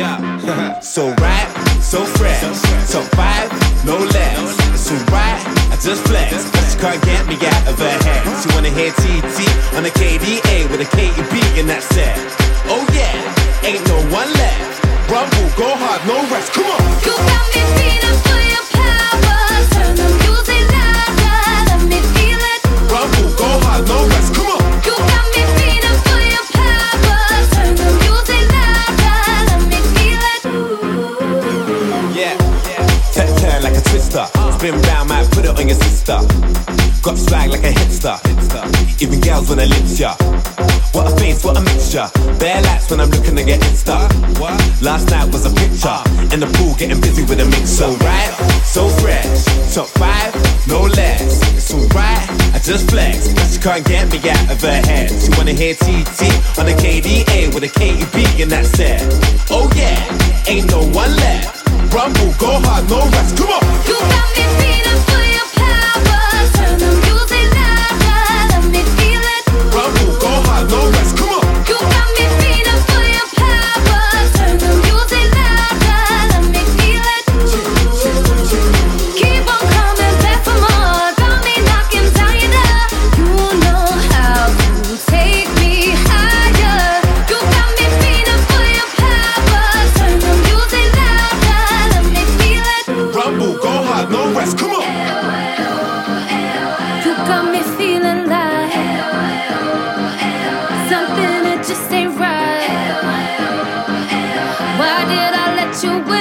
So right, so fresh, top 5, no less. So right, I just flex, but she can't get me out of her head. She wanna hear TT on the KDA with a KEB and that's it. Oh yeah, ain't no one left. Rumble, go hard, no rest, come on. You got me feeling for your power. Turn the music louder, let me feel it. Rumble, go hard, no rest, come on. You got me feeling for your power. Turn the music louder, let me feel it. Yeah, turn like a twister. Spin round, might put it on your sister. Got swag like a hipster. Even girls wanna lips ya. What a face, what a mixture. Bare lights when I'm looking to get Insta. Last night was a picture in the pool, getting busy with a mix. So right, so fresh, top 5, no less. It's alright, I just flex, but she can't get me out of her head. She wanna hear TT on the KDA with a KEB and that's it. Oh yeah, ain't no one left. Rumble, go hard, no rest. Come on. You got me feeling for your power. Turn the music louder, let me feel it. Rumble, go hard, no rest. Come on. You got me feeling for your power. Turn the music louder, let me feel it. Keep on coming back for more. Got me knocking down your door. You know how to take me higher. You got me feeling for your power. Turn the music louder, let me feel it. Rumble, go hard, no rest. Come on. You got me feeling like something that just ain't right. Why did I let you win?